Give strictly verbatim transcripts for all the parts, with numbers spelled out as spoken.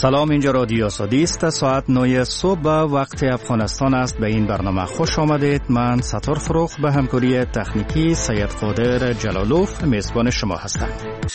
سلام، اینجا رادیو آزادی است. ساعت نه صبح وقت افغانستان است. به این برنامه خوش آمدید. من ستار فروخ به همکاری تکنیکی سید قادر جلالوف میزبان شما هستم.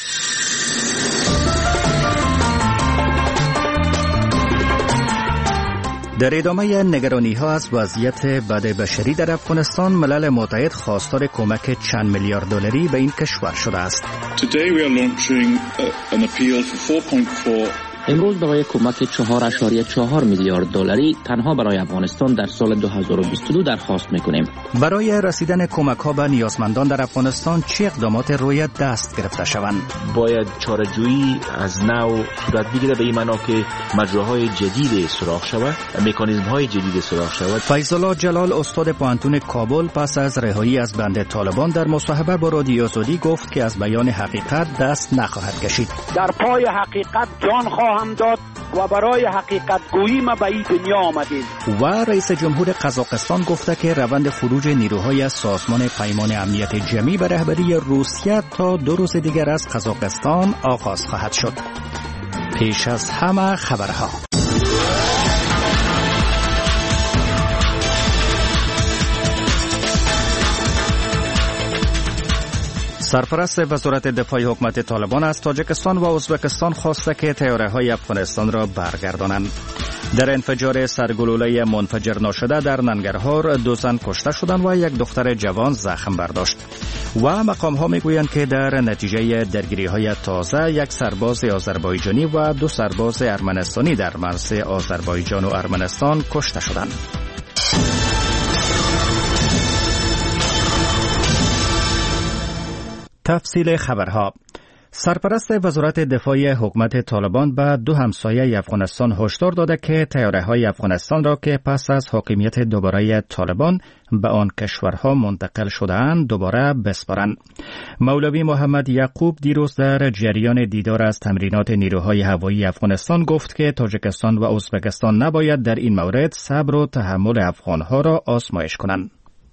در ادامه نگرانی ها از وضعیت بد بشری در افغانستان، ملل متحد خواستار کمک چند میلیارد دلاری به این کشور شده است. Today we are launching an appeal for four point four امروز برای کمک چهار ممیز چهار میلیارد دلاری تنها برای افغانستان در سال دو هزار و بیست و دو درخواست میکنیم. برای رسیدن کمک ها به نیازمندان در افغانستان چه اقدامات روی دست گرفته شوند؟ باید چاره‌جویی از نو صورت بگیره، به این معنا که مجراهای جدید سراغ شود، مکانیزم های جدید سراغ شود. فیض الله جلال استاد پوهنتون کابل پس از رهایی از بند طالبان در مصاحبه با رادیو آزادی گفت که از بیان حقیقت دست نخواهد کشید. در پای حقیقت جان خواهد هم داد و برای حقیقت گویی ما به این دنیا آمدیم. و رئیس جمهور قزاقستان گفته که روند خروج نیروهای از سازمان پیمان امنیت جمعی به رهبری روسیه تا دو روز دیگر از قزاقستان آغاز خواهد شد. پیش از همه خبرها. سرپرست وزارت دفاع حکومت طالبان از تاجیکستان و ازبکستان خواسته که طیاره‌های افغانستان را برگردانند. در انفجار سرگلوله منفجر ناشده در ننگرهار دو زن کشته شدند و یک دختر جوان زخم برداشت. و مقام‌ها میگویند که در نتیجه درگیری‌های تازه یک سرباز آذربایجانی و دو سرباز ارمنستانی در مرز آذربایجان و ارمنستان کشته شدند. تفصیل خبرها. سرپرست وزارت دفاع حکومت طالبان به دو همسایه افغانستان هشدار داده که طیاره‌های افغانستان را که پس از حاکمیت دوباره طالبان به آن کشورها منتقل شده‌اند دوباره بسپارند. مولوی محمد یعقوب دیروز در جریان دیدار از تمرینات نیروهای هوایی افغانستان گفت که تاجیکستان و ازبکستان نباید در این مورد صبر و تحمل افغانها را آزمایش کنند.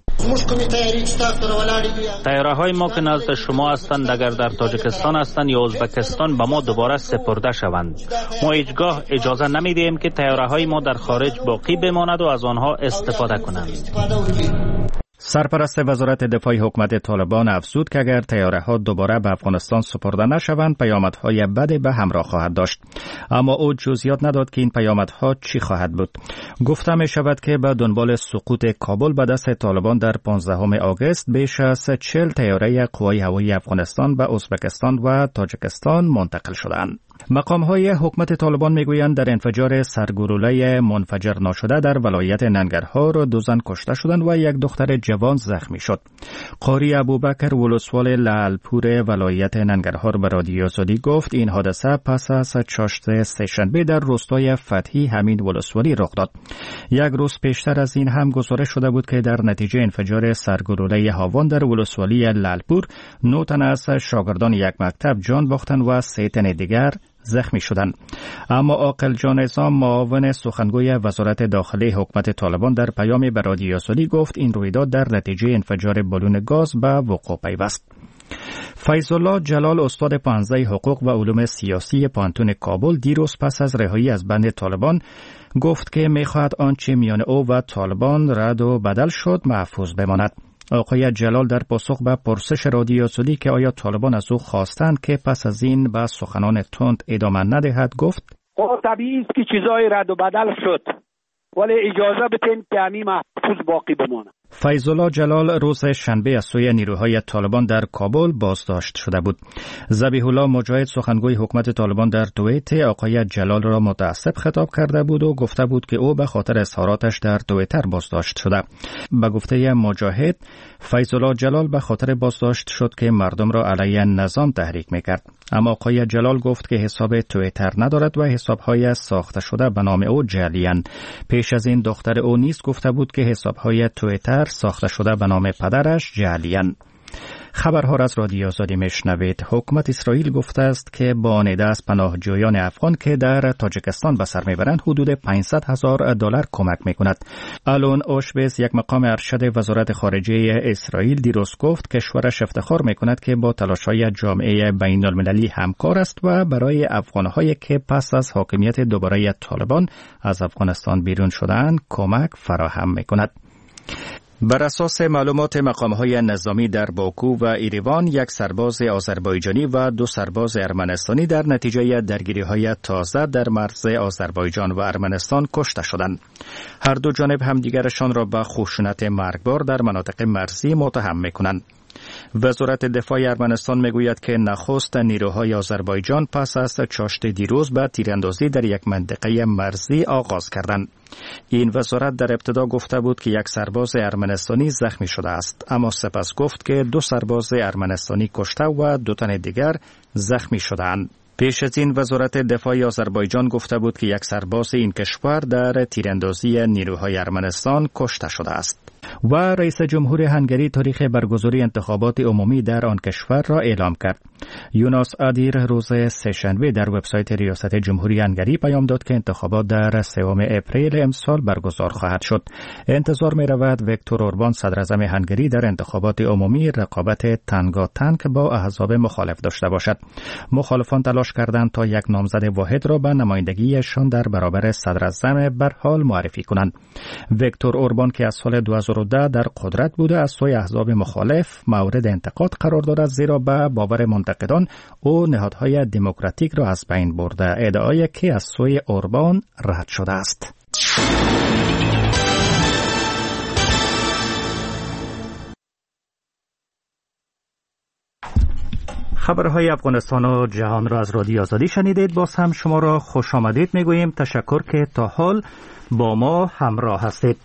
طیاره های ما که نزد شما هستند اگر در تاجیکستان هستند یا ازبکستان به ما دوباره سپرده شوند. ما هیچگاه اجازه نمیدیم که طیاره های ما در خارج باقی بماند و از آنها استفاده کنند. سرپرست وزارت دفاع حکومت طالبان افزود که اگر طیاره‌ها دوباره به افغانستان سپرده نشوند پیامدهای بدی به همراه خواهد داشت. اما او جزئیات نداد که این پیامدها چی خواهد بود. گفته می شود که به دنبال سقوط کابل به دست طالبان در پانزدهم آگوست بیش از چهل طیاره قوای هوایی افغانستان به ازبکستان و تاجیکستان منتقل شدند. مقام‌های حکومت طالبان میگویند در انفجار سرگلوله منفجر ناشده در ولایت ننگرهار دو زن کشته شدند و یک دختر جوان زخمی شد. قاری ابوبکر ولسوال لعلپور ولایت ننگرهار به رادیو آزادی گفت این حادثه پس از چاشت سه‌شنبه در روستای فتحی همین ولسوالی رخ داد. یک روز پیشتر از این هم گزارش شده بود که در نتیجه انفجار سرگلوله هاوان در ولسوالی لعلپور نه تن از شاگردان یک مکتب جان باختند و سه تن دیگر زخمی شدند. اما عاقل جان نظام معاون سخنگوی وزارت داخلی حکومت طالبان در پیامی به رادیو آزادی گفت این رویداد در نتیجه انفجار بالون گاز به وقوع پیوست. فیض الله جلال استاد پانزده حقوق و علوم سیاسی پوهنتون کابل دیروز پس از رهایی از بند طالبان گفت که می‌خواهد آنچه میان او و طالبان رد و بدل شد محفوظ بماند. آقای جلال در پاسخ به پرسش رادیو آزادی که آیا طالبان از او خواستند که پس از این به سخنان تند ادامه ندهد گفت خب طبیعی است که چیزای رد و بدل شد ولی اجازه بدین که همین محفوظ باقی بمانه. فیض الله جلال روز شنبه از سوی نیروهای طالبان در کابل بازداشت شده بود. ذبیح الله مجاهد سخنگوی حکومت طالبان در توییت آقای جلال را متعصب خطاب کرده بود و گفته بود که او به خاطر اظهاراتش در توییتر بازداشت شده. به گفته مجاهد فیض الله جلال به خاطر بازداشت شد که مردم را علیه نظام تحریک میکرد. اما آقای جلال گفت که حساب توییتر ندارد و حسابهای ساخته شده به نام او جعلی‌اند. پیش از این دختر او نیز گفته بود که حسابهای توییتر ساخته شده به نام پدرش جعلی‌اند. خبرها را از رادیو آزادی میشنوید. حکومت اسرائیل گفته است که با نیده از پناهجویان افغان که در تاجیکستان به سر میبرند حدود پانصد هزار دلار کمک میکند. آلون اوشبیز، یک مقام ارشد وزارت خارجه اسرائیل، دیروز گفت کشورش افتخار میکند که با تلاش‌های جامعه بین المللی همکار است و برای افغان‌هایی که پس از حاکمیت دوباره طالبان از افغانستان بیرون شدند کمک فراهم میکند. بر اساس معلومات مقام‌های نظامی در باکو و ایروان، یک سرباز آذربایجانی و دو سرباز ارمنستانی در نتیجه درگیری‌های تازه در مرز آذربایجان و ارمنستان کشته شدند. هر دو جانب همدیگرشان را به خشونت مرگبار در مناطق مرزی متهم می‌کنند. وزارت دفاع ارمنستان میگوید که نخست نیروهای آذربایجان پس از چاشت دیروز به تیراندازی در یک منطقه مرزی آغاز کردند. این وزارت در ابتدا گفته بود که یک سرباز ارمنستانی زخمی شده است، اما سپس گفت که دو سرباز ارمنستانی کشته و دو تن دیگر زخمی شدند. پیش از این وزارت دفاع آذربایجان گفته بود که یک سرباز این کشور در تیراندازی نیروهای ارمنستان کشته شده است. و رئیس جمهور هنگری تاریخ برگزاری انتخابات عمومی در آن کشور را اعلام کرد. یوناس آدیر روز سه‌شنبه در وبسایت ریاست جمهوری هنگری پیام داد که انتخابات در سوم اپریل امسال برگزار خواهد شد. انتظار می رود ویکتور اوربان صدر اعظم هنگری در انتخابات عمومی رقابت تنگاتنگ با احزاب مخالف داشته باشد. مخالفان تلاش کردند تا یک نامزد واحد را به نمایندگیشان در برابر صدر اعظم به حال معرفی کنند. ویکتور اوربان که از سال دو هزار و ده در قدرت بوده از سوی احزاب مخالف مورد انتقاد قرار دارد، زیرا به باور منتقدان او نهادهای دموکراتیک را از بین برده، ادعایی که از سوی اوربان رد شده است. خبرهای افغانستان و جهان را از رادیو آزادی شنیدید. باز هم شما را خوش آمدید میگوییم. تشکر که تا حال با ما همراه هستید.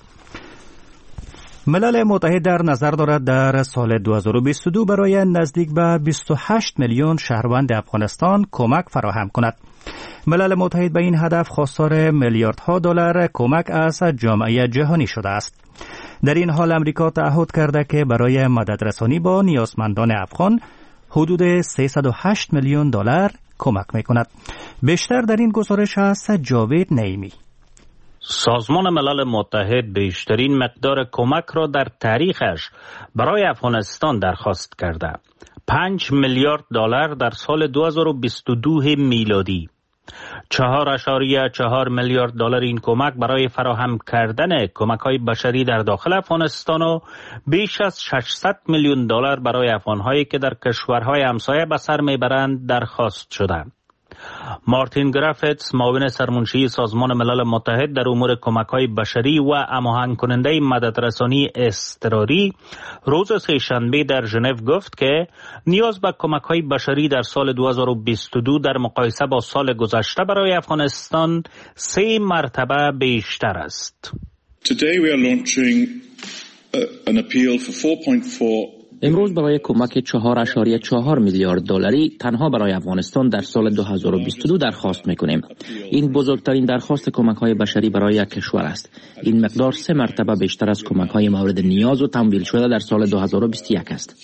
ملل متحد در نظر دارد در سال دو هزار و بیست و دو برای نزدیک به بیست و هشت میلیون شهروند افغانستان کمک فراهم کند. ملل متحد به این هدف خواستار میلیاردها دلار کمک از جامعه جهانی شده است. در این حال امریکا تعهد کرده که برای مددرسانی با نیازمندان افغان حدود سیصد و هشت میلیون دلار کمک میکند. بیشتر در این گزارش است جاوید نعیمی. سازمان ملل متحد بیشترین مقدار کمک را در تاریخش برای افغانستان درخواست کرده. پنج میلیارد دلار در سال دو هزار و بیست و دو میلادی. چهار اشاریه چهار میلیارد دلار این کمک برای فراهم کردن کمک‌های بشری در داخل افغانستان و بیش از ششصد میلیون دلار برای افغان‌هایی که در کشورهای همسایه به سر میبرند درخواست شده. مارتین گرافتس، معاون سرمنشی سازمان ملل متحد در امور کمک‌های بشری و هماهنگ کننده مددرسانی اضطراری، روز سه‌شنبه در ژنو گفت که نیاز به کمک‌های بشری در سال دو هزار و بیست و دو در مقایسه با سال گذشته برای افغانستان سه مرتبه بیشتر است. Today we are launching an appeal for four point four امروز برای کمک چهار اشاریه چهار میلیارد دلاری تنها برای افغانستان در سال دو هزار و بیست و دو درخواست میکنیم. این بزرگترین درخواست کمک‌های بشری برای یک کشور است. این مقدار سه مرتبه بیشتر از کمک‌های مورد نیاز و تمویل شده در سال دو هزار و بیست و یک است.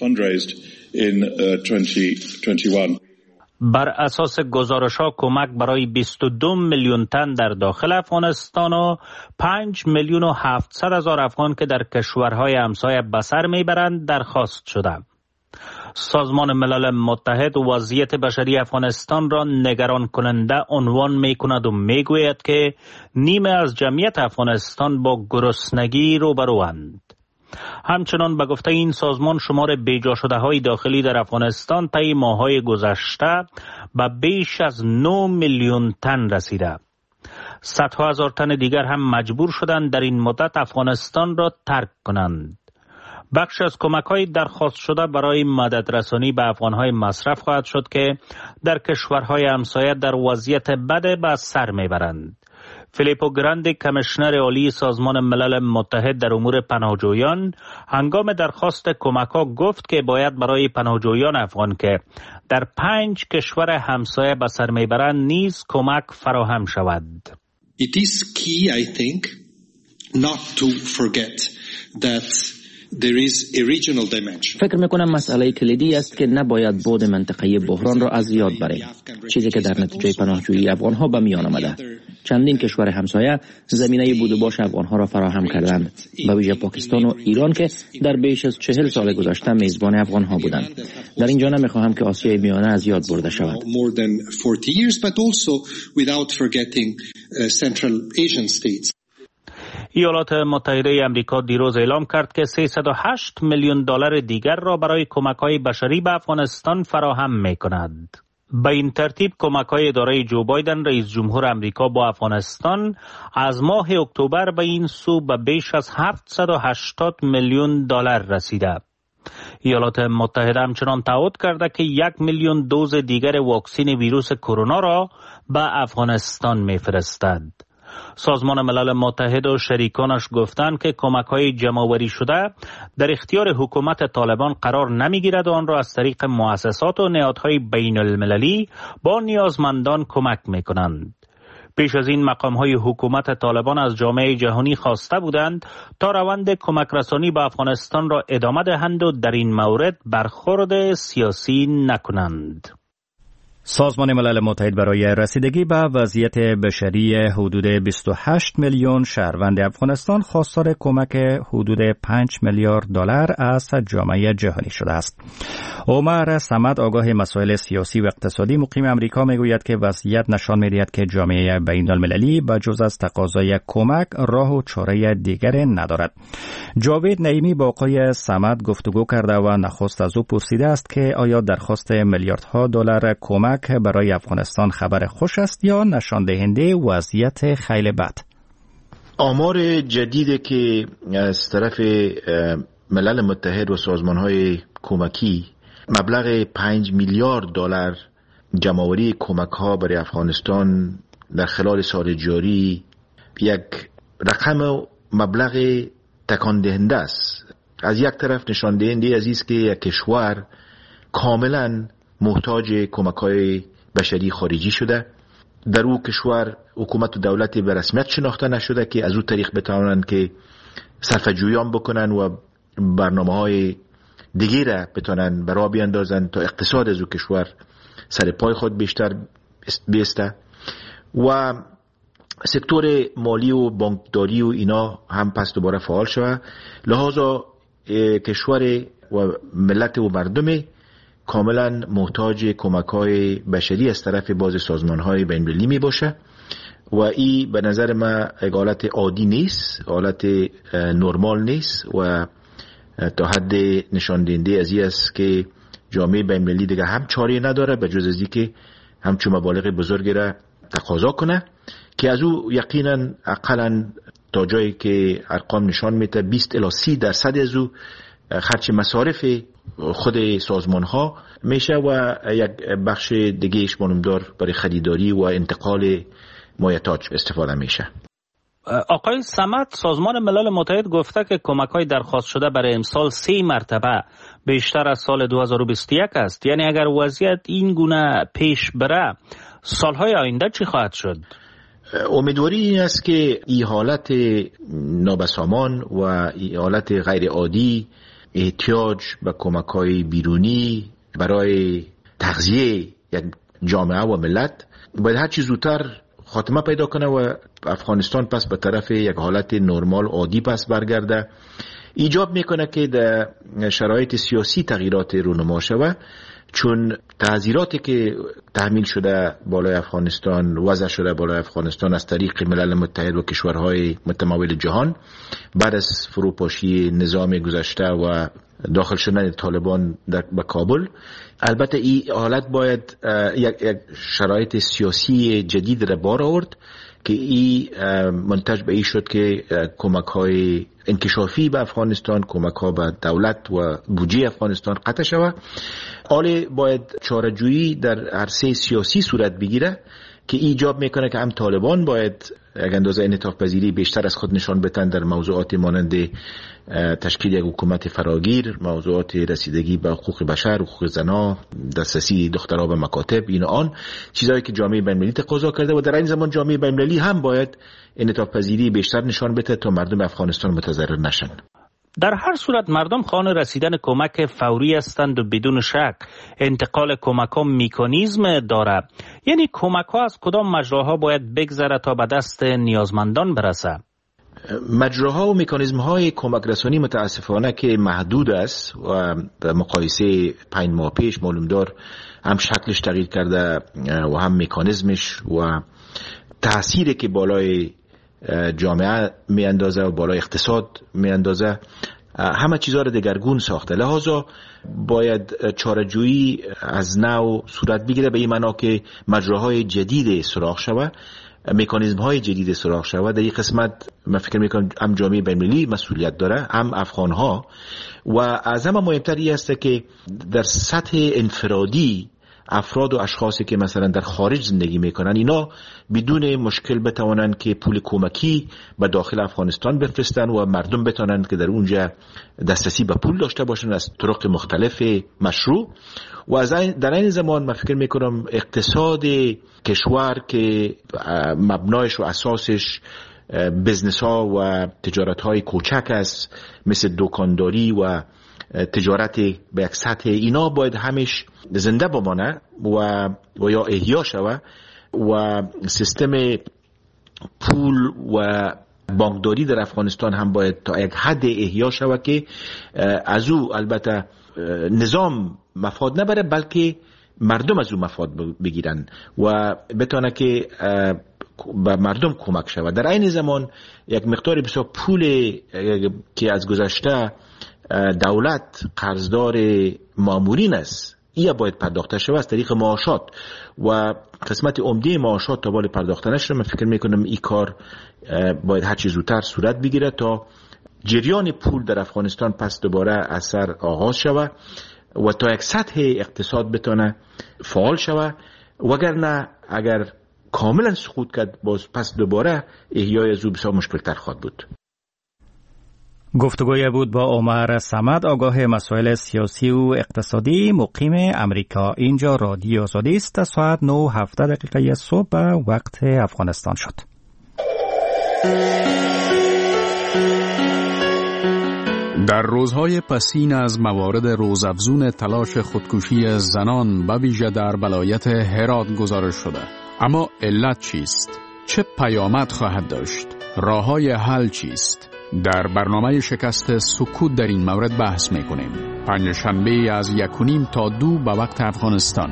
بر اساس گزارش‌ها کمک برای بیست و دو میلیون تن در داخل افغانستان و پنج میلیون و هفتصد هزار افغان که در کشورهای همسایه به سر میبرند درخواست شده. سازمان ملل متحد وضعیت بشری افغانستان را نگران کننده عنوان میکند و میگوید که نیمه از جمعیت افغانستان با گرسنگی روبروند. همچنان به گفته این سازمان شمار بیجا شده های داخلی در افغانستان طی ماه‌های گذشته به بیش از نه میلیون تن رسیده. صدها هزار تن دیگر هم مجبور شدند در این مدت افغانستان را ترک کنند. بخش از کمک‌های درخواست شده برای مددرسانی به افغان‌های مصرف خواهد شد که در کشورهای همسایه در وضعیت بد به سر میبرند. فیلیپو گراندی، کمیشنر عالی سازمان ملل متحد در امور پناهجویان، هنگام درخواست کمک‌ها گفت که باید برای پناهجویان افغان که در پنج کشور همسایه به سر میبرند نیز کمک فراهم شود. It is key, I think, not to forget that فکر میکنم مسئله کلیدی است که نباید بعد منطقه‌ای بحران را از یاد بریم، چیزی که در نتیجه پناهجویی افغان‌ها به میان آمده. چندین کشور همسایه زمینه بود و باش افغان‌ها را فراهم کردند، به ویژه پاکستان و ایران که در بیش از چهل سال گذشته میزبان افغان‌ها بودند. در اینجا نمیخواهم که آسیای میانه از یاد برده شود. ایالات متحده آمریکا دیروز اعلام کرد که سیصد و هشت میلیون دلار دیگر را برای کمک‌های بشری به افغانستان فراهم می‌کند. به این ترتیب کمک‌های اداره جو بایدن رئیس جمهور آمریکا با افغانستان از ماه اکتبر به این سو به بیش از هفتصد و هشتاد میلیون دلار رسیده. ایالات متحده همچنان تعهد کرده که یک میلیون دوز دیگر واکسن ویروس کرونا را به افغانستان می‌فرستد. سازمان ملل متحد و شریکانش گفتند که کمک‌های جمع‌آوری شده در اختیار حکومت طالبان قرار نمی‌گیرد و آن را از طریق مؤسسات و نهادهای بین المللی با نیازمندان کمک می‌کنند. پیش از این مقام‌های حکومت طالبان از جامعه جهانی خواسته بودند تا روند کمک رسانی به افغانستان را ادامه دهند و در این مورد برخورد سیاسی نکنند. سازمان ملل متحد برای رسیدگی به وضعیت بشری حدود بیست و هشت میلیون شهروند افغانستان خواستار کمک حدود پنج میلیارد دلار از جامعه جهانی شده است. عمر صمد آگاه مسائل سیاسی و اقتصادی مقیم آمریکا میگوید که وضعیت نشان می‌دهد که جامعه بین المللی به جز از تقاضای کمک راه و چاره دیگری ندارد. جاوید نعیمی با آقای صمد گفتگو کرده و نخست از او پرسیده است که آیا درخواست میلیاردها دلار کمک برای افغانستان خبر خوش است یا نشان دهنده وضعیت خیلی بد؟ آمار جدیدی که از طرف ملل متحد و سازمان‌های کمکی مبلغ پنج میلیارد دلار جمع‌آوری کمک‌ها برای افغانستان در خلال سال جاری یک رقم مبلغ تکان دهنده است. از یک طرف نشان دهنده از است که یک کشور کاملاً محتاج کمک‌های بشری خارجی شده. در او کشور حکومت و دولت به رسمیت شناخته نشده که از او طریق بتوانند که صرفه‌جویان بکنن و برنامه‌های دیگه را بتوانند برای بیاندازند تا اقتصاد از او کشور سر پای خود بیشتر بیسته و سکتور مالی و بانکداری و اینا هم پس دوباره فعال شود. لحاظا کشور و ملت و مردم کاملا محتاج کمک‌های بشری از طرف باز سازمان‌های بین‌المللی می باشه و این به نظر من یک حالت عادی نیست، حالت نرمال نیست و تا حد نشان دهنده از این است که جامعه بین‌المللی دیگه هم چاره نداره به جز از این که همچون مبالغ بزرگی را تقاضا کنه که از او یقینا اقلا تا جایی که ارقام نشان میده بیست الی سی درصد از او خرج مصارف خود سازمان ها میشه و یک بخش دیگه اش مانمدار برای خریداری و انتقال مایحتاج استفاده میشه. آقای صمد، سازمان ملل متحد گفته که کمک‌های درخواست شده برای امسال سه مرتبه بیشتر از سال دو هزار و بیست و یک است. یعنی اگر وضعیت این گونه پیش بره سالهای آینده چی خواهد شد؟ امیدواری این است که این حالت نابسامان و این حالت غیر عادی احتیاج به کمک‌های بیرونی برای تغذیه یک جامعه و ملت باید هر چی زودتر خاتمه پیدا کنه و افغانستان پس به طرف یک حالت نرمال عادی پس برگرده. ایجاب میکنه که در شرایط سیاسی تغییرات رونما شود، چون تعذیراتی که تحمیل شده بالای افغانستان وضع شده بالای افغانستان از طریق ملل متحد و کشورهای متمول جهان بعد از فروپاشی نظام گذشته و داخل شدن طالبان در به کابل، البته این حالت باید یک, یک شرایط سیاسی جدید را بار آورد که این منتج به این شد که کمک های انکشافی به افغانستان، کمک ها به دولت و بودجه افغانستان قطع شود. حالا باید چاره‌جویی در عرصه سیاسی صورت بگیره که ایجاب میکنه که هم طالبان باید یک اندازه انعطاف پذیری بیشتر از خود نشان بدن در موضوعات مانند تشکیل یک حکومت فراگیر، موضوعات رسیدگی به حقوق بشر، حقوق زنان، دسترسی دخترها به مکاتب، این آن چیزایی که جامعه بین‌المللی تقاضا کرده و در این زمان جامعه بین‌المللی هم باید انعطاف پذیری بیشتر نشان بده تا مردم افغانستان متضرر نشن. در هر صورت مردم خواهان رسیدن کمک فوری هستند و بدون شک انتقال کمک ها مکانیزم داره. یعنی کمک ها از کدام مجراها باید بگذره تا به دست نیازمندان برسه؟ مجراها و مکانیزم های کمک رسانی متاسفانه که محدود است و به مقایسه پنج ماه پیش معلوم دار هم شکلش تغییر کرده و هم مکانیزمش و تأثیری که بالای جامعه می اندازه و بالای اقتصاد می اندازه همه چیزها رو دگرگون ساخته. لحاظا باید چاره‌جویی از نو صورت بگیره، به این معنا که مجراهای جدید سراغ شود، مکانیزم های جدید سراغ شود. در این قسمت من فکر میکنم هم جامعه بین‌المللی مسئولیت داره، هم افغان ها، و از همه مهمتر این است که در سطح انفرادی افراد و اشخاصی که مثلا در خارج زندگی میکنن اینا بدون مشکل بتوانن که پول کمکی به داخل افغانستان بفرستن و مردم بتوانن که در اونجا دسترسی به پول داشته باشن از طرق مختلف مشروع. و از در این زمان من فکر میکنم اقتصاد کشور که مبنایش و اساسش بزنس ها و تجارت های کوچک است مثل دکانداری و تجارت به یک سطح، اینا باید همیش زنده بمانه و, و یا احیا شود و سیستم پول و بانکداری در افغانستان هم باید تا یک حد احیا شود که از او البته نظام مفاد نبره بلکه مردم از او مفاد بگیرن و بتونه که به مردم کمک شود. در این زمان یک مقدار بسیار پول که از گذشته دولت قرضدار مامورین است این باید پرداخته شود از طریق معاشات و قسمت عمده معاشات تا بالا پرداخته نشه. من فکر میکنم این کار باید هر چه زودتر صورت بگیره تا جریان پول در افغانستان پس دوباره اثر آغاز شود و تا یک سطح اقتصاد بتونه فعال شود، وگرنه اگر کاملا سقوط کرد باز پس دوباره احیای از او بسیار مشکل‌تر خواهد بود. گفتگوی بود با عمر صمد، آگاه مسائل سیاسی و اقتصادی، مقیم امریکا. اینجا رادیو آزادی است. ساعت نه و هفده دقیقه صبح به وقت افغانستان شد. در روزهای پسین از موارد روزافزون تلاش خودکشی زنان به ویژه در ولایت هرات گزارش شده. اما علت چیست؟ چه پیامد خواهد داشت؟ راه‌های حل چیست؟ در برنامه شکست سکوت در این مورد بحث می‌کنیم. پنجشنبه از یک و نیم تا دو به وقت افغانستان.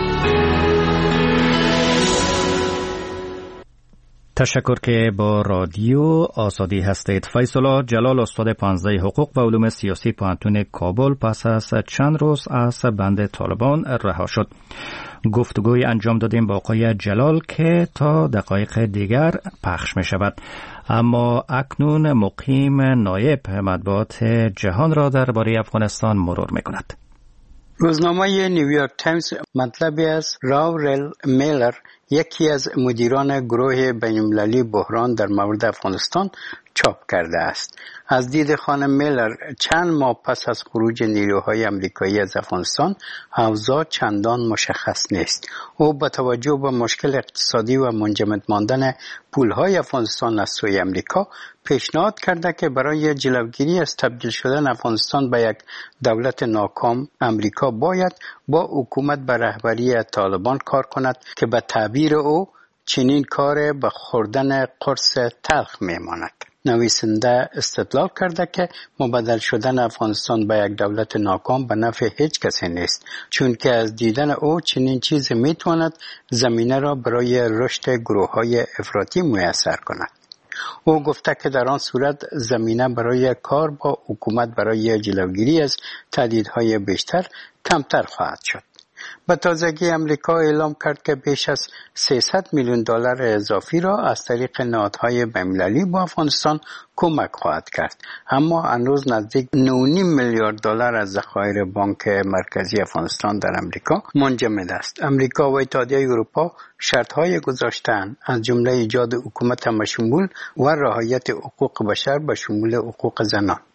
تشکر که با رادیو آزادی هستید. فیصل جلال، استاد پانزده حقوق و علوم سیاسی پانتون کابل، پس از چند روز از بند طالبان رها شد. گفتگوی انجام دادیم با آقای جلال که تا دقایق دیگر پخش می شود. اما اکنون مقیم نایب مطبوعات جهان را درباره افغانستان مرور می کند. روزنامه نیویورک تایمز مطلبی از راورل میلر، یکی از مدیران گروه بین‌المللی بحران در مورد افغانستان، چاپ کرده است. از دید خانم میلر، چند ماه پس از خروج نیروهای امریکایی از افغانستان، اوضاع چندان مشخص نیست. او با توجه به مشکل اقتصادی و منجمد ماندن پولهای افغانستان از سوی امریکا، پیشنهاد کرده که برای جلوگیری از تبدیل شدن افغانستان به یک دولت ناکام، امریکا باید با حکومت به رهبری طالبان کار کند که به تعبیر او چنین کار به خوردن قرص تلخ میماند. نویسنده استدلال کرده که مبادل شدن افغانستان به یک دولت ناکام به نفع هیچ کسی نیست، چون که از دیدن او چنین چیزی میتواند زمینه را برای رشد گروه‌های افراطی میسر کند. او گفته که در آن صورت زمینه برای کار با حکومت برای جلوگیری از تهدیدهای بیشتر کمتر خواهد شد. به تازگی امریکا اعلام کرد که بیش از سیصد میلیون دلار اضافی را از طریق نهادهای بین‌المللی با افغانستان کمک خواهد کرد، اما هنوز نزدیک نه و نیم میلیارد دلار از ذخایر بانک مرکزی افغانستان در امریکا منجمد است. امریکا و اتحادیه اروپا شرط‌های گذاشته‌اند، از جمله ایجاد حکومت همشمول و رعایت حقوق بشر به شمول حقوق زنان.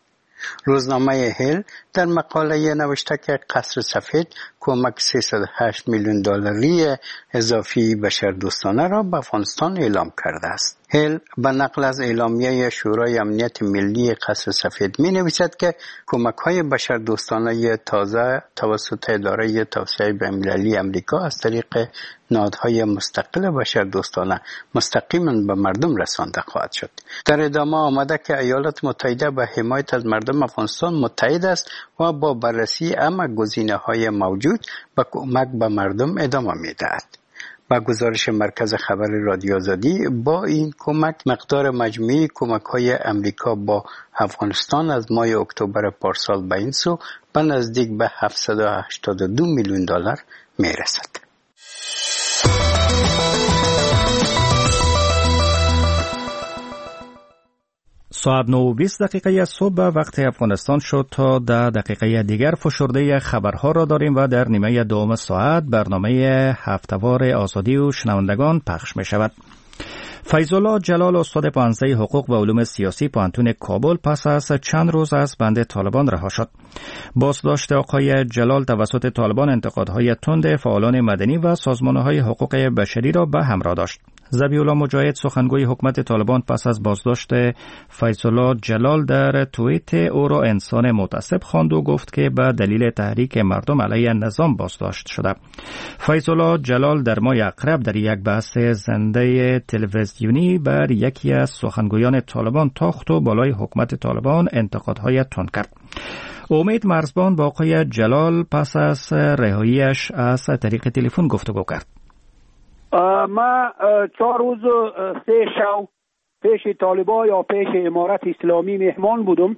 روزنامه هیل در مقاله نوشته که قصر سفید کمک سیصد و هشت میلیون دلاری اضافی بشردوستانه را به افغانستان اعلام کرده است. هیل به نقل از اعلامیه شورای امنیت ملی قصر سفید می نویسد که کمک های بشردوستانه تازه توسط اداره توسعه بین‌المللی امریکا از طریق نهادهای مستقل بشردوستانه مستقیما به مردم رسانده خواهد شد. در ادامه آمده که ایالات متحده به حمایت از مردم افغانستان متحد است و با بررسی همه گزینه‌های موجود به کمک به مردم ادامه می‌دهد. با گزارش مرکز خبر رادیو آزادی، با این کمک مقدار مجموعی کمک‌های امریکا با افغانستان از ماه اکتبر پارسال به این سو به نزدیک به هفتصد و هشتاد و دو میلیون دلار میرسد. ساعت نه و بیست دقیقه صبح وقت افغانستان شد. تا ده دقیقه دیگر فشرده خبرها را داریم و در نیمه دوم ساعت برنامه هفته‌وار آزادی و شنوندگان پخش می شود. فیض‌الله جلال استاد پانزده حقوق و علوم سیاسی پانتون کابل پس از چند روز از بند طالبان رها شد. بازداشت آقای جلال توسط طالبان انتقادهای تند فعالان مدنی و سازمان‌های حقوق بشری را به همراه داشت. ذبیح‌الله مجاهد سخنگوی حکومت طالبان پس از بازداشت فیض‌الله جلال در توییت او را انسان متعصب خواند و گفت که به دلیل تحریک مردم علیه نظام بازداشت شده. فیض‌الله جلال در ماه اقرب در یک بحث زنده تلویزیونی بر یکی از سخنگویان طالبان تاخت و بالای حکومت طالبان انتقادهای تند کرد. امید مرزبان با آقای جلال پس از رهاییش از طریق تلفن گفتگو کرد. ما چهار روز سه شو پیش طالبان یا پیش امارت اسلامی مهمان بودم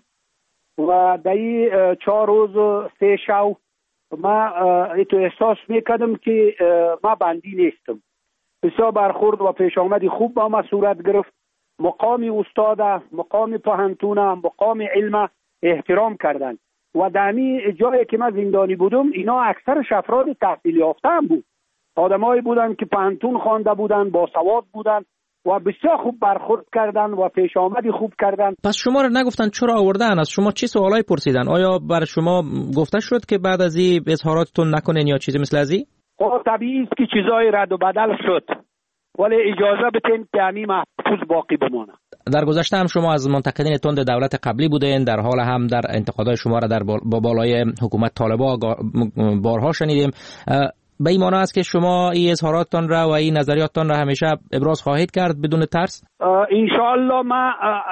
و در این چهار روز سه شو ما ایتو احساس میکردم که ما بندی نیستم. بسیار برخورد و پیش آمدی خوب با ما صورت گرفت. مقام استاد، مقام پهنتون، مقام علم احترام کردند و در این جایی که من زندانی بودم اینا اکثرش افراد تحصیل یافته هم بود. آدمایی بودن که پانتون خوانده بودن، با سواد بودن و بسیار خوب برخورد کردن و پیش آمدی خوب کردن. پس شما را نگفتن چرا آوردن؟ از شما چی سوالای پرسیدن؟ آیا بر شما گفته شد که بعد از این اظهاراتتون نکنین یا چیزی مثل ازی؟ خب طبیعی است که چیزای رد و بدل شد، ولی اجازه بتین که همین محفوظ باقی بمانه. در گذشته هم شما از منتقدین تند دولت قبلی بودین، در حال هم در انتقادهای شما را در با بالای حکومت طالبان بارها شنیدیم. به این معنی است که شما این اظهاراتتان را و این نظریاتتان را همیشه ابراز خواهید کرد بدون ترس؟ انشاءالله ما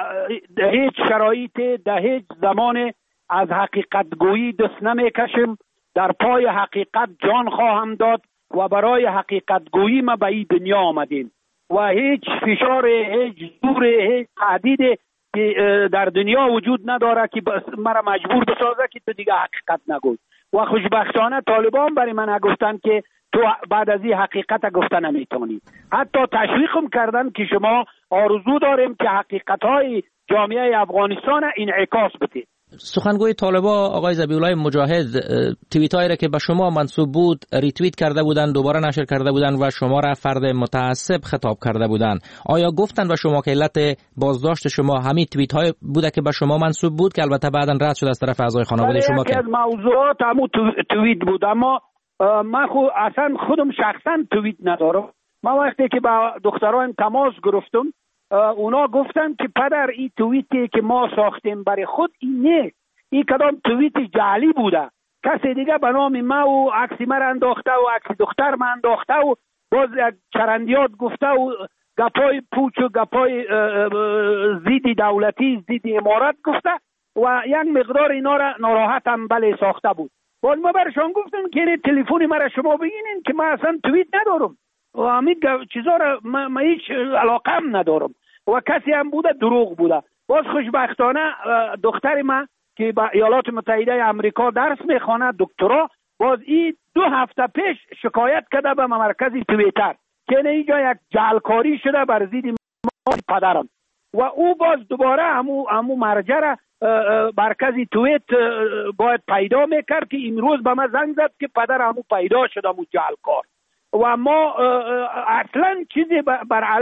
در هیچ شرایطی در هیچ زمان از حقیقت گویی دست نمیکشیم. در پای حقیقت جان خواهم داد و برای حقیقت گویی ما به این دنیا آمدیم و هیچ فشار، هیچ زور، هیچ تهدید که در دنیا وجود نداره که مرا مجبور بسازه که تو دیگه حقیقت نگوی. و خوشبختانه طالبان برای من گفتن که تو بعد از این حقیقت گفته نمیتونی. حتی تشویقم کردن که شما آرزو داریم که حقیقت‌های جامعه افغانستان انعکاس بده. سخنگوی طالبان آقای ذبیح‌الله مجاهد توییتایی را که به شما منسوب بود ریتوییت کرده بودند، دوباره نشر کرده بودند و شما را فرد متعصب خطاب کرده بودند. آیا گفتند به شما که علت بازداشت شما همین توییت‌های بوده که به شما منسوب بود که البته بعداً رد شد از طرف اعضای خانواده شما؟ که از موضوعات همون توییت بود، اما من خود اصلا خودم شخصا توییت ندارم. من وقتی که با دختران تماس گرفتم اونا گفتن که پدر این توییتی که ما ساختیم برای خود این نیست، این کدام توییت جعلی بوده، کسی دیگه به نام ما و عکس ما را انداخته و عکس دختر ما انداخته و باز چرندیات گفته و گپای پوچ و گپای زیدی دولتی زیدی امارت گفته و یک مقدار اینا را ناراحت هم بله ساخته بود. باز ما برشان گفتم که تلفن مرا شما بگینین که ما اصلا توییت ندارم و همین چیزا را ما, ما هیچ علاقه هم ندارم و کسی هم بوده دروغ بوده. باز خوشبختانه دختر ما که با ایالات متحده آمریکا درس میخونه دکترا، باز این دو هفته پیش شکایت کرده به مرکز توییتر که اینجا یک جعلکاری شده بر ضد پدرم و او باز دوباره همو همو مرجع را مرکز توییت باید پیدا میکرد که امروز به من زنگ زد که پدر همو پیدا شده همو جعلکار و ما اصلا چیزی بر علیه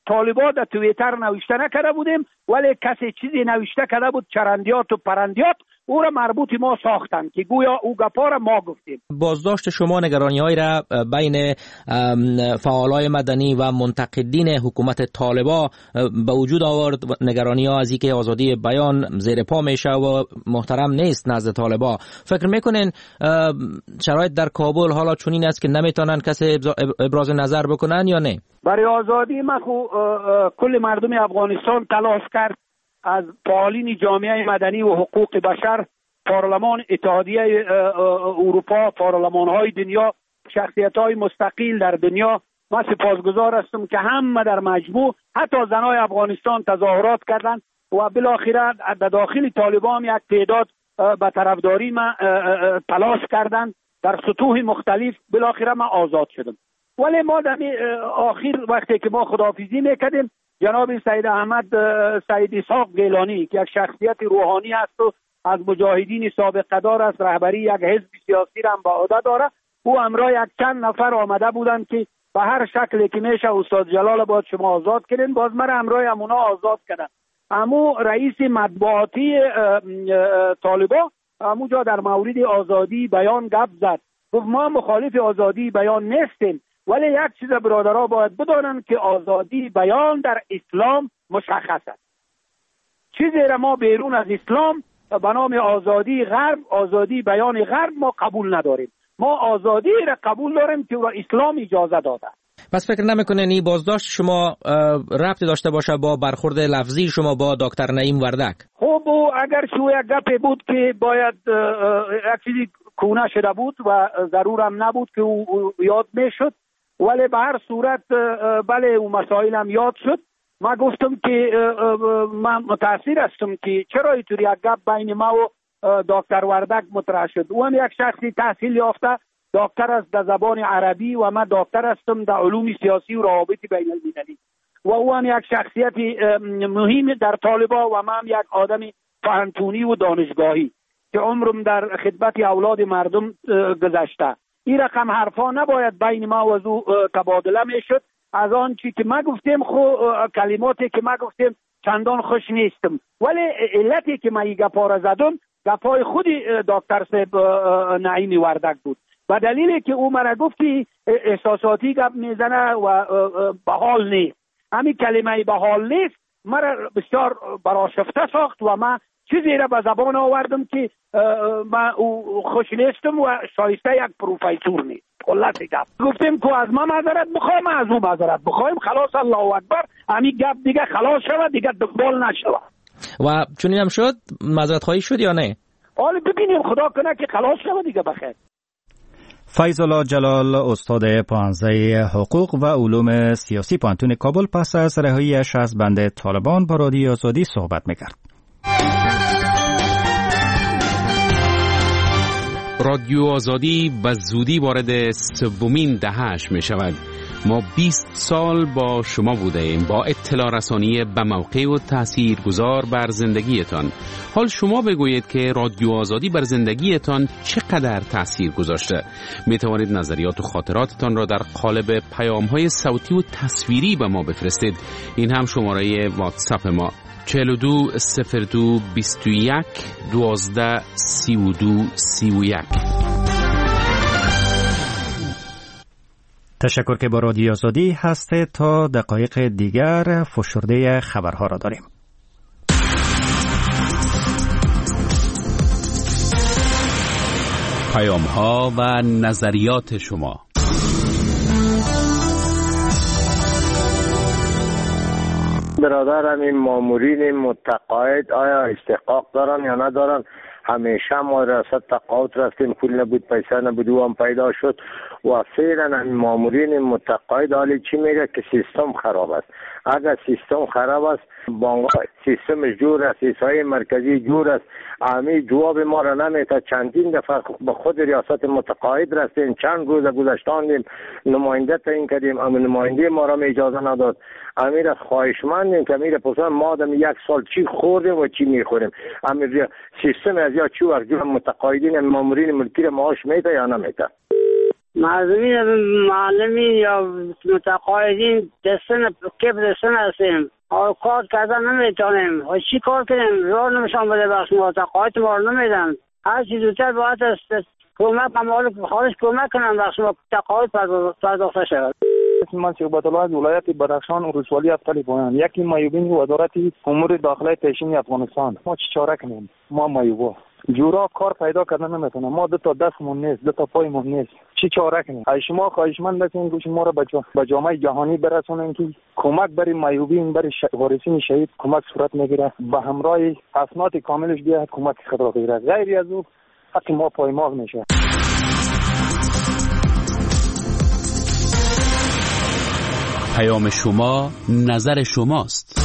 طالبا در توییتر نوشته نکرده بودیم، ولی کسی چیزی نوشته کرده بود چرندیات و پرندیات، او را مربوط ما ساختن که گویا او گپا را ما گفتیم. بازداشت شما نگرانی‌هایی را بین فعالای مدنی و منتقدین حکومت طالبا به وجود آورد. نگرانی‌ها از اینکه آزادی بیان زیر پا میشه و محترم نیست نزد طالبا. فکر میکنین شرایط در کابل حالا چنین است که نمیتونن کسی ابراز نظر بکنن یا نه؟ برای آزادی ما خو کل مردم افغانستان تلاش کرد، از فعالین جامعه مدنی و حقوق بشر، پارلمان اتحادیه اروپا، پارلمان‌های دنیا، شخصیت‌های مستقل در دنیا. من سپاسگزار هستم که همه در مجموع، حتی زنای افغانستان تظاهرات کردند و بالاخره در داخل طالبان یک تعداد به طرفداری ما تلاش کردند در سطوح مختلف. بالاخره ما آزاد شدم. ولی ما در آخر وقتی که ما خداحافظی میکردیم، جناب سید احمد سید اسحاق گیلانی که یک شخصیت روحانی است و از مجاهدین سابقه دار است، رهبری یک حزب سیاسی را هم به عهده داره، او همراه یک چند نفر آمده بودند که به هر شکلی که میشه استاد جلال آباد شما آزاد کردین، باز مرا همراه همونا آزاد کردن. امو رئیس مطبوعاتی طالبا همونجا در مورد آزادی بیان گپ زد، گفت ما مخالف آزادی بیان نیستیم، ولی یک چیز برادرها باید بدانند که آزادی بیان در اسلام مشخص است. چیزی را ما بیرون از اسلام به نام آزادی غرب، آزادی بیان غرب ما قبول نداریم. ما آزادی را قبول داریم که را اسلام اجازه داده. پس فکر نمیکنین این بازداشت شما ربطی داشته باشه با برخورد لفظی شما با دکتر نعیم وردک؟ خب اگر شو یک گپی بود که باید یک چیزی کونه شده بود و ضرور هم نبود که او یاد میشد، ولی به هر صورت بله اون مسائل هم یاد شد. ما گفتم که من متاثر هستم که چرا اینطوری یک گپ بین ما و دکتر وردک مطرح شد. او هم یک شخصی تحصیل یافته دکتر است در زبان عربی و من دکتر هستم در علوم سیاسی و روابط بین المللی، و او هم یک شخصیت مهم در طالبا و من هم یک آدم فنتونی و دانشگاهی که عمرم در خدمت اولاد مردم گذشته. این رقم حرفا نباید بین ما و او تبادله میشد. از آن چی که ما گفتیم خو کلماتی که ما گفتیم چندان خوش نیستم، ولی علتی که ما این گپا را زدم گپای خود دکتر صاحب نعیم وردک بود، و دلیلی که او مرا گفتی احساساتی گپ میزنه و به حال نیست. همین کلمه به حال نیست مرا بسیار برآشفته ساخت و من چیزی را به زبان آوردم که من خوش نیستم و شایسته یک پروفیسور نیست. خلاصه گپ گفتیم که از ما معذرت بخوایم، از او معذرت بخوایم، خلاص الله اکبر، همین گپ دیگه خلاص شود، دیگه دنبال نشود. و چنین هم شد؟ معذرت خواهی شد یا نه؟ حالا ببینیم، خدا کنه که خلاص شود دیگه بخیر. فیض الله جلال، استاد پانزده حقوق و علوم سیاسی پانتون کابل، پس از رهایی‌اش از بند طالبان با رادیو آزادی صحبت می‌کرد. رادیو آزادی به زودی وارد سومین دهه‌اش می شود. ما بیست سال با شما بوده ایم، با اطلاع رسانی به موقع و تأثیر گذار بر زندگیتان. حال شما بگویید که رادیو آزادی بر زندگیتان چقدر تأثیر گذاشته. می توانید نظریات و خاطراتتان را در قالب پیام‌های صوتی و تصویری به ما بفرستید. این هم شماره واتساپ ما چهل و دو صفر دو بیست و یک دوازده سی و دو سی و یک. تشکر که با رادیو آزادی هسته. تا دقایق دیگر فشرده خبرها را داریم. پیام‌ها و نظریات شما. برادرم، این مامورین متقاعد آیا استحقاق دارن یا ندارن؟ همیشه ما ریاست تقاعد رفتیم، پول نبود، پیسه نبود، او هم پیدا شد و فعلا این مامورین متقاعد حالی چی میگه که سیستم خراب است. اگر سیستم خراب است، بانک سیستم جور است، سیستم مرکزی جور است، امی جواب ما را نمیده. چندین دفعه به خود ریاست متقاعد رفتیم، چند روز گذشتاندیم، نماینده تعیین کردیم، اما نماینده ما را اجازه نداد. امیر خواهشمندیم که امیر پرسان ما دم یک سال چی خوردیم و چی میخوریم. امیر سیستم از یا چی وقت متقاعدین مامورین ملکی را معاش میده یا نمیده. معلمین معلمین یا متقاعدین دستن کپ دستن هستیم، کار کردن نمیتونیم. چی کار کنیم؟ راه نمیشان بده بخش متقاعد ما رو نمیدن. هر چیز زودتر باید است کمک ممالک خارج کمک کنن بخش متقاعد پرداخته شود. من شعبت الله از ولایت بدخشان و ولسوالی افتالی پایان یکی مایوبین وزارت امور داخلی پیشین افغانستان. ما چی چاره کنیم؟ ما مایوبا جورا کار پیدا کردن نمیتونه. ما دو تا دستمون نیست، دو تا پایمون نیست. چی چاره کنیم؟ ای شما خواهشمند هستین که شما رو به جامعه جهانی برسونین که کمک برای مایوبین، برای وارثین شهید کمک صورت میگیره، به همراه اسناد کاملش بیاد کمک خود را بگیره. غیر از او حق ما پایمال میشه. پیام شما، نظر شماست.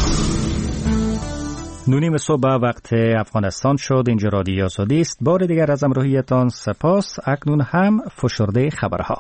نونیم صبح وقت افغانستان شد. اینجا رادیو آزادی است. بار دیگر از همراهیتان سپاس. اکنون هم فشرده خبرها.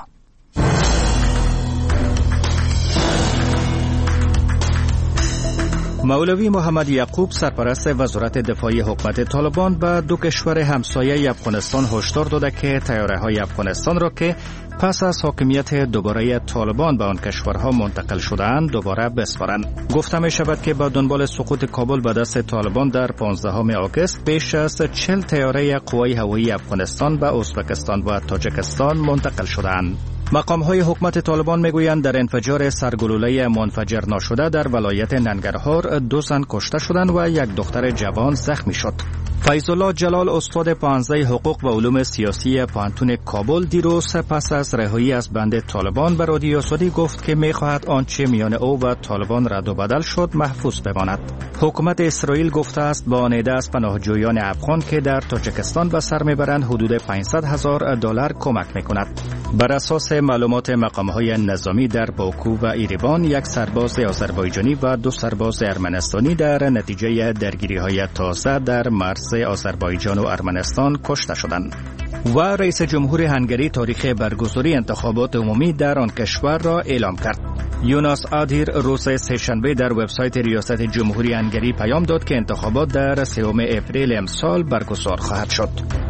مولوی محمد یعقوب سرپرست وزارت دفاعی حکومت طالبان به دو کشور همسایه افغانستان هشدار داده که طیاره‌های افغانستان را که پس از حاکمیت دوباره طالبان به آن کشورها منتقل شده‌اند دوباره بسپارند. گفته می شود که با دنبال سقوط کابل به دست طالبان در پانزدهم آگوست بیش از چهل طیاره قوای هوایی افغانستان به ازبکستان و تاجیکستان منتقل شده‌اند. مقام‌های حکومت طالبان میگویند در انفجار سرگلوله منفجر ناشده در ولایت ننگرهار دو زن کشته شدند و یک دختر جوان زخمی شد. فیض الله جلال استاد پانزده حقوق و علوم سیاسی پانتون کابل دیروز پس از رهایی از بند طالبان به رادیو آزادی گفت که می‌خواهد آنچه میان او و طالبان رد و بدل شد محفوظ بماند. حکومت اسرائیل گفته است با نیده از پناهجویان افغان که در تاجیکستان به سر میبرند حدود پانصد هزار دلار کمک میکند. بر اساس معلومات مقام‌های نظامی در باکو و ایروان یک سرباز آذربایجانی و دو سرباز ارمنستانی در نتیجه درگیری‌های تازه در مرز آذربایجان و ارمنستان کشته شدند. و رئیس جمهور هنگری تاریخ برگزاری انتخابات عمومی در آن کشور را اعلام کرد. یوناس آدیر روز سه‌شنبه در وبسایت ریاست جمهوری هنگری پیام داد که انتخابات در سوم اپریل امسال برگزار خواهد شد.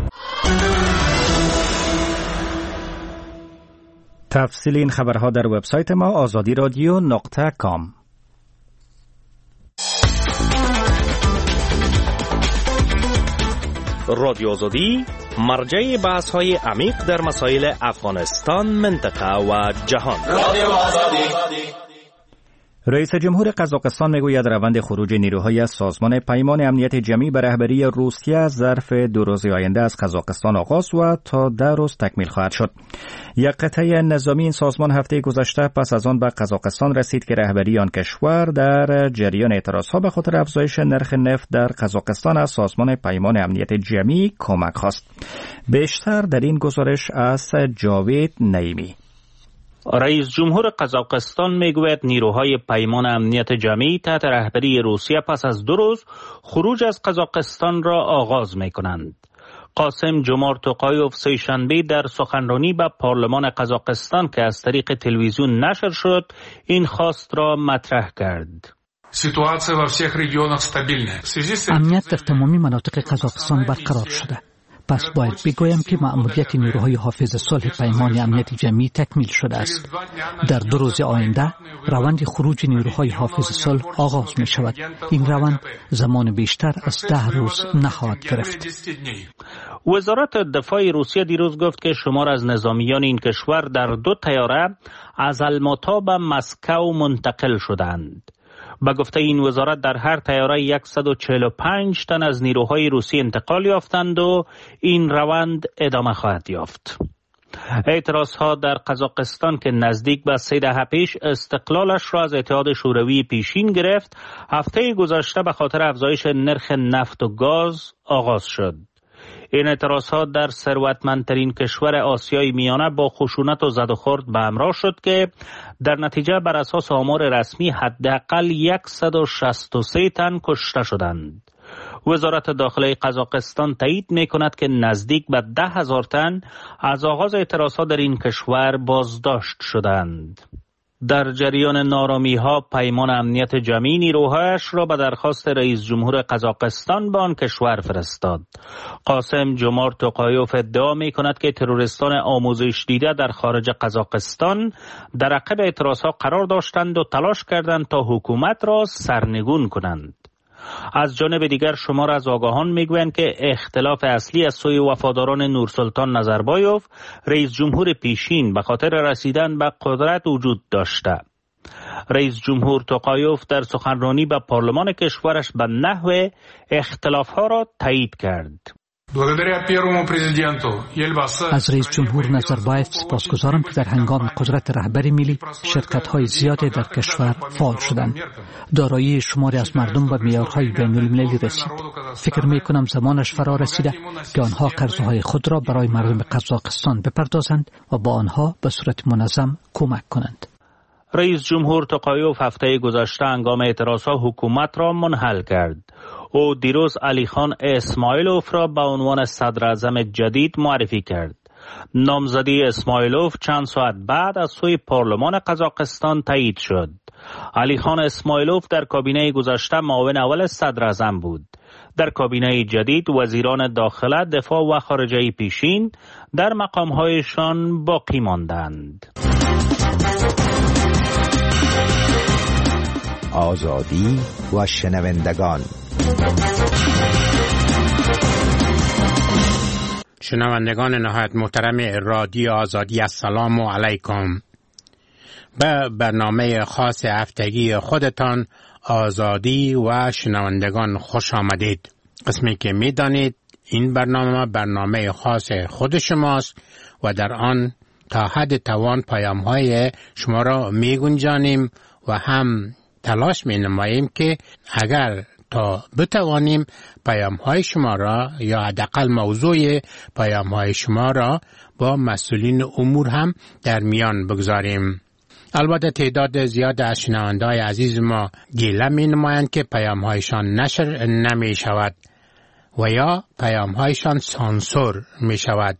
تفصیل این خبرها در وبسایت ما آزادی رادیو نقطه کام. رادیو آزادی مرجع بحث های عمیق در مسائل افغانستان، منطقه و جهان. رادیو آزادی. رئیس جمهور قزاقستان میگوید روند خروج نیروهای از سازمان پیمان امنیت جمعی به رهبری روسیه ظرف دو روز آینده از قزاقستان آغاز و تا ده روز تکمیل خواهد شد. یک قطعه نظامی این سازمان هفته گذشته پس از آن به قزاقستان رسید که رهبری آن کشور در جریان اعتراضها به خاطر افزایش نرخ نفت در قزاقستان از سازمان پیمان امنیت جمعی کمک خواست. بیشتر در این گزارش از جاوید نعیمی. رئیس جمهور قزاقستان میگوید نیروهای پیمان امنیت جمعی تحت رهبری روسیه پس از دو روز خروج از قزاقستان را آغاز می کنند. قاسم جمار توقایوف سه‌شنبه در سخنرانی به پارلمان قزاقستان که از طریق تلویزیون نشر شد این خواست را مطرح کرد. امنیت در تمامی مناطق قزاقستان برقرار شده. پس باید بگویم که مأموریت نیروهای حافظ صلح پیمان امنیت جمعی تکمیل شده است. در دو روز آینده روند خروج نیروهای حافظ صلح آغاز می شود. این روند زمان بیشتر از ده روز نخواهد گرفت. وزارت دفاع روسیه دیروز گفت که شمار از نظامیان این کشور در دو طیاره از الماتا به مسکو منتقل شدند. به گفته این وزارت در هر طیاره صد و چهل و پنج تن از نیروهای روسی انتقال یافتند و این روند ادامه خواهد یافت. اعتراضها در قزاقستان که نزدیک به سه دهه پیش استقلالش را از اتحاد شوروی پیشین گرفت، هفته گذشته به خاطر افزایش نرخ نفت و گاز آغاز شد. این اعتراضها در ثروتمندترین کشور آسیای میانه با خشونت و زد و خورد به همراه شد که در نتیجه بر اساس آمار رسمی حداقل صد و شصت و سه تن کشته شدند. وزارت داخلی قزاقستان تایید می کند که نزدیک به ده هزار تن از آغاز اعتراضها در این کشور بازداشت شدند. در جریان نارامی ها پیمان امنیت جمعی نیروهایش را به درخواست رئیس جمهور قزاقستان به آن کشور فرستاد. قاسم جمارت توقایوف ادعا می کند که تروریستان آموزش دیده در خارج قزاقستان در عقب اعتراضها قرار داشتند و تلاش کردند تا حکومت را سرنگون کنند. از جانب دیگر شمار از آگاهان میگویند که اختلاف اصلی از سوی وفاداران نورسلطان نظربایوف رئیس جمهور پیشین به خاطر رسیدن به قدرت وجود داشته. رئیس جمهور توقایوف در سخنرانی به پارلمان کشورش به نحو اختلافها را تایید کرد. از رئیس جمهور نظربایف سپاسگزارم که در هنگام قدرت رهبری ملی شرکت‌های زیادی در کشور فعال شدند. دارایی شماری از مردم به معیارهای بین‌المللی رسید. فکر می‌کنم زمانش فرا رسیده که آنها قرضهای خود را برای مردم قزاقستان بپردازند و با آنها به صورت منظم کمک کنند. رئیس جمهور توقایوف هفته گذشته هنگام اعتراضها حکومت را منحل کرد. او دیروز علی خان اسماعیلوف را به عنوان صدر اعظم جدید معرفی کرد. نامزدی اسماعیلوف چند ساعت بعد از سوی پارلمان قزاقستان تایید شد. علی خان اسماعیلوف در کابینه گذشته معاون اول صدر اعظم بود. در کابینه جدید وزیران داخله، دفاع و خارجه پیشین در مقام‌هایشان باقی ماندند. آزادی و شنوندگان. شنوندگان نهایت محترم رادیو آزادی، السلام علیکم. به برنامه خاص هفتگی خودتان آزادی و شنوندگان خوش آمدید. قسمی که می دانید این برنامه برنامه خاص خود شماست و در آن تا حد توان پیام های شما را می گنجانیم و هم تلاش می نماییم که اگر تا بتوانیم پیام های شما را یا حداقل موضوع پیام های شما را با مسئولین امور هم در میان بگذاریم. البته تعداد زیاد از شنونده‌های عزیز ما گله می نمایند که پیام هایشان نشر نمی شود و یا پیام هایشان سانسور می شود.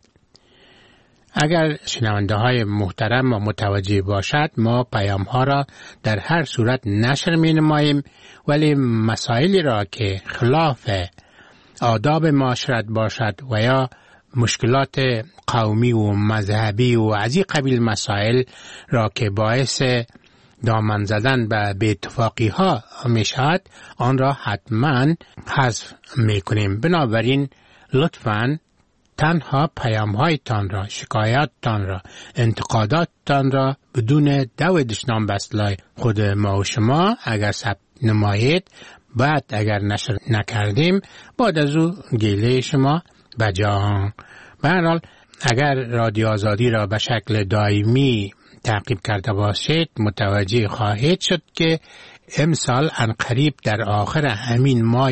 اگر شنونده های محترم و متوجه باشد، ما پیام ها را در هر صورت نشر می نماییم، ولی مسائلی را که خلاف آداب معاشرت باشد و یا مشکلات قومی و مذهبی و از این قبیل مسائل را که باعث دامن زدن به بی‌اتفاقی ها می شود، آن را حتما حذف می کنیم. بنابراین لطفاً تنها پیام هایتان را، شکایاتتان را، انتقاداتتان را بدون دو دشنام بسلای خود ما و شما اگر ثبت نمایید، بعد اگر نشر نکردیم بعد از او گیله شما بجا. به هر حال اگر رادیو آزادی را به شکل دائمی تعقیب کرده باشید، متوجه خواهید شد که امسال عنقریب در آخر همین ماه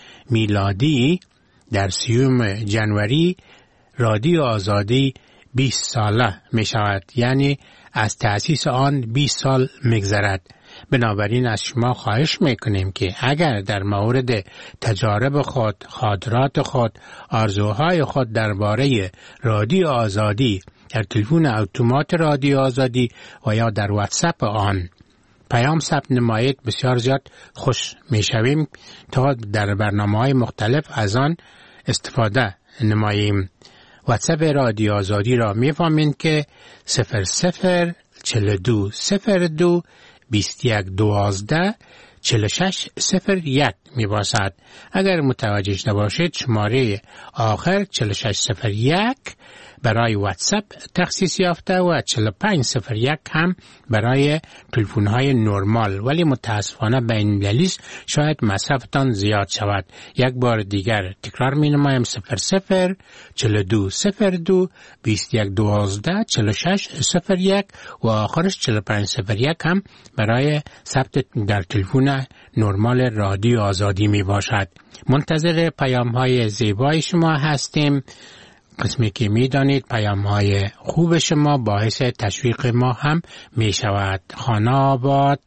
میلادی در سیوم جنوری رادیو آزادی بیست ساله می شود، یعنی از تأسیس آن بیست سال میگذرد. بنابراین از شما خواهش میکنیم که اگر در مورد تجارب خود، خاطرات خود، آرزوهای خود درباره رادیو آزادی در تلفن اتومات رادیو آزادی و یا در واتساپ آن پیام ثبت نمایید، بسیار زیاد خوش میشویم تا در برنامه‌های مختلف از آن استفاده نماییم. واتساپ رادیو آزادی را میفهمید که صفر صفر چهل و دو صفر دو بیست و یک دوازده چهل و شش صفر یک می باشد. اگر متوجه نباشید شماره آخر چهل و شش صفر یک برای واتساپ تخصیص یافته و چهل و پنج صفر یک هم برای تلفن های نرمال، ولی متاسفانه بین المللی شاید مصرفتان زیاد شود. یک بار دیگر تکرار می نمایم صفر صفر چهل و دو صفر دو بیست و یک دوازده چهل و شش صفر یک و آخرش چهل و پنج صفر یک هم برای ثبت در تلفن نرمال رادیو آزادی می باشد. منتظر پیام های زیبای شما هستیم. قسمی که می دانید پیام های خوب شما باعث تشویق ما هم می شود. خانه آباد.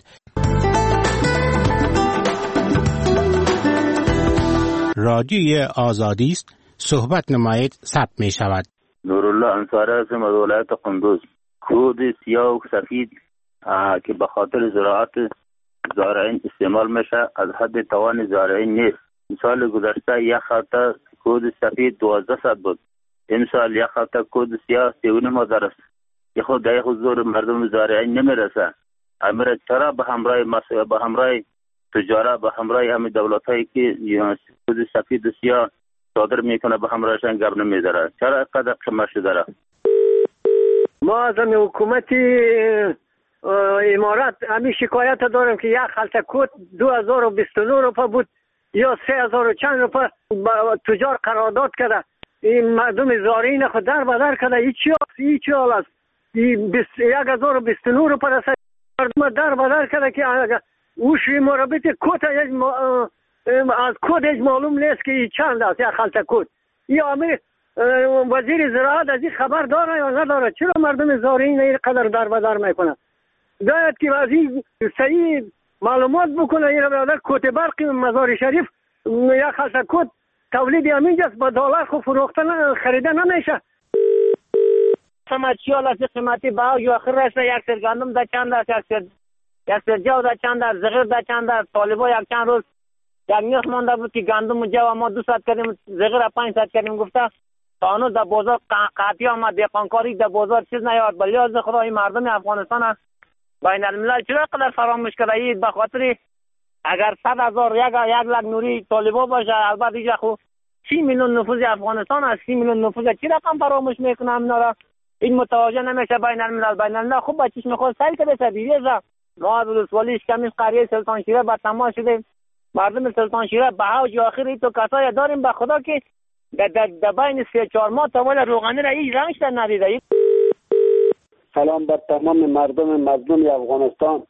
رادیوی آزادی است، صحبت نمایید، ثبت می شود. نورالله انصاری هستم از ولایت قندوز. کود سیاه و سفید که به خاطر زراعت زارعین استعمال میشه، از حد توان زارعین نیست. سال گذشته یک خطه کود سفید دوازده صد بود، این سال یک خطه کود سیاه سی و نیم هزار است. یه خود در حضور مردم زارعین نمیرسه. امیر چرا به همراه مسئله به همراه تجاره به همراه همه دولت هایی که کود سفید و سیاه صادر میکنه به همراهشان گپ نمیداره؟ چرا اینقدر قیمت شده؟ ما از حکومتی امارات همین شکایت دارم که یک خلطه کود دو هزار و بیست و نه روپیه بود یا سه هزار و چند روپیه تجار قرارداد کرده. این مردم زارعین خود در بدر کرده. این چی است؟ این چی حال است؟ یک هزار و بیست و نه روپیه رسید مردم در بدر کرده که اوش مربط کود از کود هیچ معلوم نیست که این چند است یک خلطه کود. یا همین وزیر زراعت از این خبر داره یا نداره؟ چرا مردم زارعین اینقدر در بدر میکنه؟ باید که از این صحیح معلومات بکنه. این برادر کوت برق مزار شریف یک خلطه کود تولید همینجاست، با دلار خو فروختن خریده نمیشه. سماچی حالت قیمتی با جو آخر رسه یک سر گندم در چند است، یک سر یک سر جو در چند است، زغیر در چند است. طالبا یک چند روز یک نیخ مانده بود که گندم و جو ما دو صد کردیم، زغیر پنج صد کردیم. گفته تا هنوز در بازار قاطی آمد، دهقانکاری در بازار چیز نیاد. ولی از خدا این مردم افغانستان بین الملل چرا قدر فراموش کرده؟ این به خاطر اگر صد هزار یک یک لک نوری طالبا باشه، البته اینجا خو سی میلیون نفوذ افغانستان است. سی میلیون نفوذ چی رقم فراموش میکنه؟ اینا این متوجه نمیشه. بین الملل بین الملل خوب بچیش میخواد سیل کرده سدیریزا. ما از ولسوالی اشکمیش قریه سلطان شیره با تماس شده. مردم سلطان شیره به اوج آخر ای تو کسایی داریم به خدا که در در بین سه چهار ماه تمام روغنی را هیچ رنگش در ندیده. سلام بر تمام مردم مظلوم افغانستان.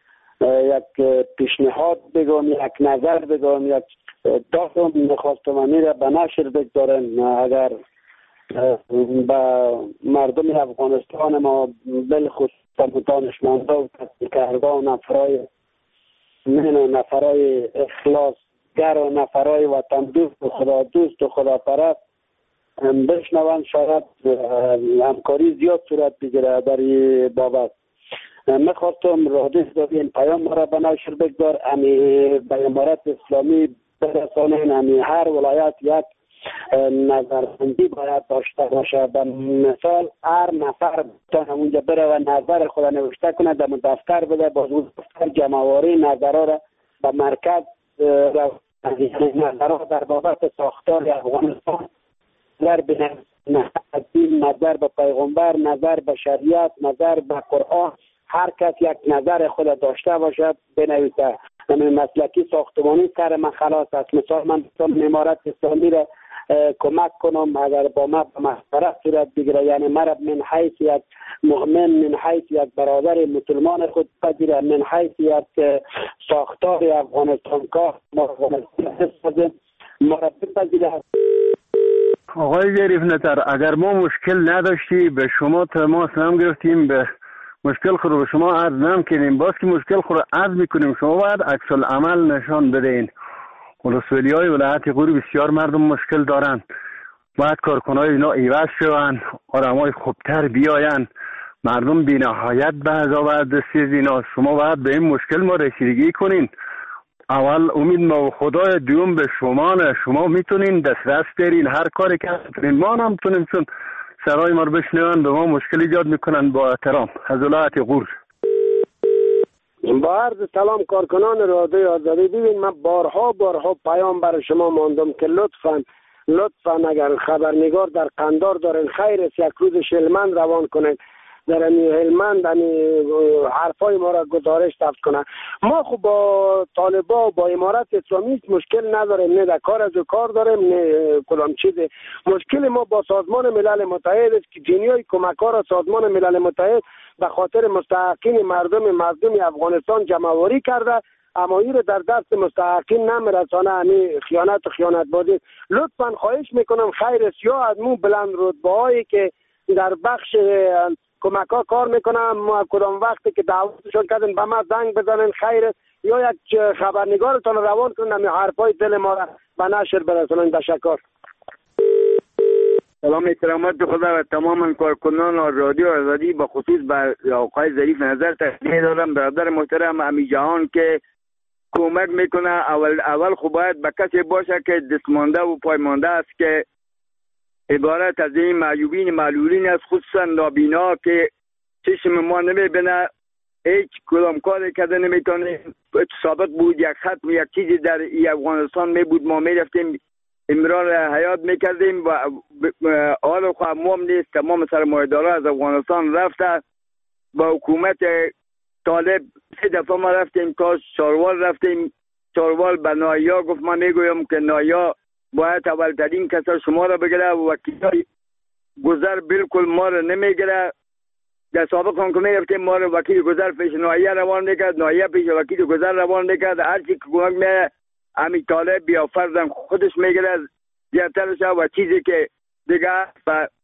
یک پیشنهاد بگم، یک نظر بگم، یک داستان میخواستم امیر به نشر بگذارن. اگر به مردم افغانستان ما بالخصوص دانشمندا و تحقیق‌کاران و نفرای من نفرای اخلاصگر و نفرای وطن دوست و خدا دوست و خدا پرست بشنوند، شاید همکاری زیاد صورت بگیره در این بابت. میخواستم رادیو این پیام مرا به نشر بگذار، امی به امارت اسلامی برسانین. امی هر ولایت یک نظربندی باید داشته باشه. به مثال هر نفر بتونه اونجا بره و نظر خود نوشته کنه، در دفتر بده، باز اون دفتر جمعواری نظرها را به مرکز نظرها در بابت ساختار افغانستان نظر به دین، نظر به پیغمبر، نظر به شریعت، نظر به قرآن، هر کس یک نظر خود داشته باشد بنویسه. من مسلکی ساختمانی کار من خلاص است. مثال من بتونم امارت اسلامی را کمک کنم اگر با ما به مشورت صورت بگیره، یعنی مرا من حیث یک مؤمن، من حیث یک برادر مسلمان خود پذیره، من حیث یک ساختار افغانستان کار ما افغانستان ما را بپذیره. آقای ظریف نطر، اگر ما مشکل نداشتی به شما تماس نم گرفتیم، به مشکل خود رو به شما عرض نم کنیم، باز که مشکل خود رو عرض میکنیم شما باید عکس العمل نشان بدهین. ولسوالی های ولایت غور بسیار مردم مشکل دارن، باید کارکنای اینا ایواز شوند، آدم های خوبتر بیاین، مردم بی نهایت به عذاب دستی از اینا. شما باید به این مشکل ما رسیدگی کنین. اول امید ما و خدای، دوم به شما نه. شما میتونین دسترس دارین، هر کاری که میتونین، ما هم میتونیم، چون سرای ما رو بشنون به ما مشکل ایجاد میکنن. با احترام از ولایت غور. با عرض سلام کارکنان رادیو آزادی. ببین من بارها بارها پیام برای شما ماندم که لطفاً لطفاً اگر خبرنگار در قندار دارین خیر است یک روز هلمند روان کنین، در هلمند حرفای ما را گزارش ثبت کنن. ما خب با طالبا و با امارت اسلامی مشکل نداریم، نه در کار از کار داریم نه کدام چیزی. مشکل ما با سازمان ملل متحد است که جنیای کمک‌ها را سازمان ملل متحد به خاطر مستحقین مردم مظلوم افغانستان جمع‌آوری کرده، اما این در دست مستحقین نمیرسانه. همین خیانت و خیانت بازی. لطفاً خواهش میکنم خیر است یا از مو بلند رتبه‌هایی که در بخش کمک ها کار میکنم، ما کدام وقتی که دعوتشون کردن به ما زنگ بزنن خیر است، یا یک خبرنگارتان روان کنن همین حرفای دل ما را به نشر برسونن. تشکر. سلام احترامات خدا و تمام کارکنان رادیو آزادی به خصوص به آقای ظریف نظر تقدیم دارم. برادر محترم امی جهان که کمک میکنه اول اول خب باید به کسی باشه که دستمانده و پایمانده است که عبارت از این معیوبین معلولین است، خصوصا نابینا که چشم ما نمیبینه، هیچ کدام کاری کرده نمیتونه. سابق بود یک خط و یک چیزی در افغانستان می بود، ما میرفتیم امرار حیات میکردیم و حال خواهم موم نیست. تمام سرمایه‌دارا از افغانستان رفته با حکومت طالب. سه دفعه ما رفتیم تا چاروال رفتیم، چاروال به نایا گفت ما میگویم که نایا باید اولترین کسا شما را بگیره و وکیل گذر بالکل ما را نمیگیره. در سابق هم که میرفتیم ما را وکیل گذر پیش نایا روان میکرد، نایا پیش وکیل گذر روان میکرد. هرچی که کمک میه امی طالب بیا فرزن خودش میگیره زیادترش و چیزی که دیگه